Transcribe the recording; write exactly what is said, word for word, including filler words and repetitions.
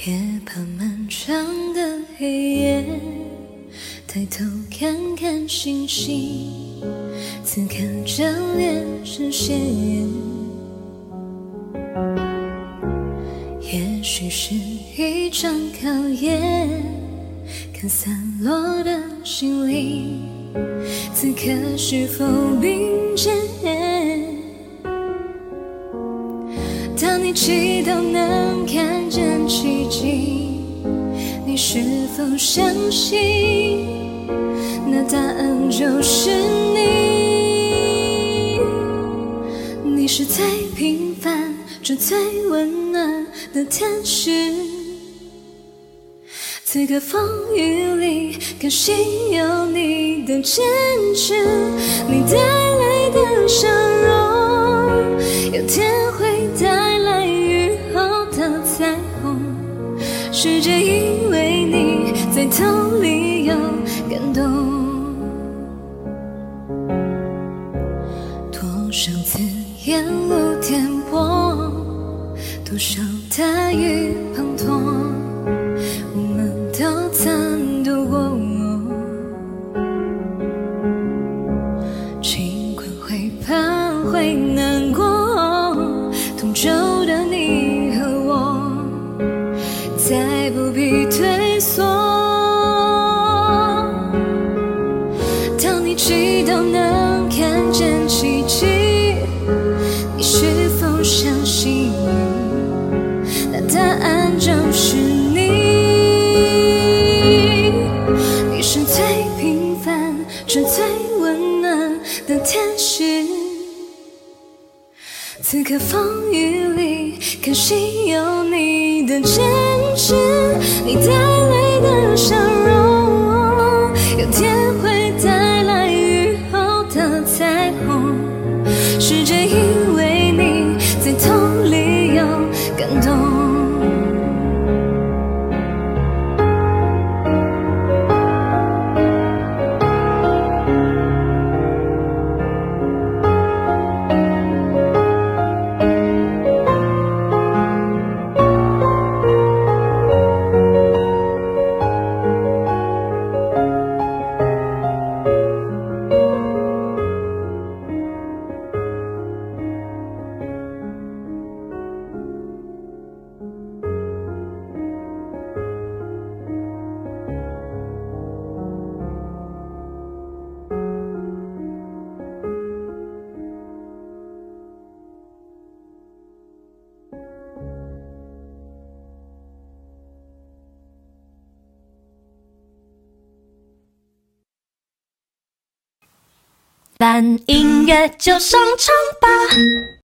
别怕漫长的黑夜，抬头看看星星，此刻这脸是血。也许是一场考验，看散落的心灵，此刻是否并肩？当你祈祷能看见奇迹，你是否相信那答案就是你？你是最平凡却最温暖的天使，此刻风雨里可惜有你的坚持，你带来的笑容有天会带来雨后的彩虹，世界因为你在痛里有感动。多少次沿路颠簸，多少大雨滂沱，我们都曾度过。尽管会怕会难过，同舟的你和我再不必退缩。当你祈祷能看见奇迹，你是否相信那答案就是你？你是最平凡却最温暖的天使，此刻风雨里可惜有你的坚持，你带来的笑容有天会带来雨后的彩虹，世界因为你在痛里有感动。 蓝音乐就上场吧。